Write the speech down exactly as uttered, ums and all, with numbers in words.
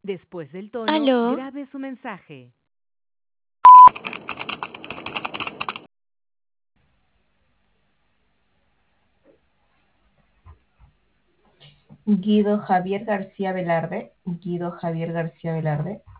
Después del tono, Aló, grabe su mensaje. Guido Javier García Velarde. Guido Javier García Velarde.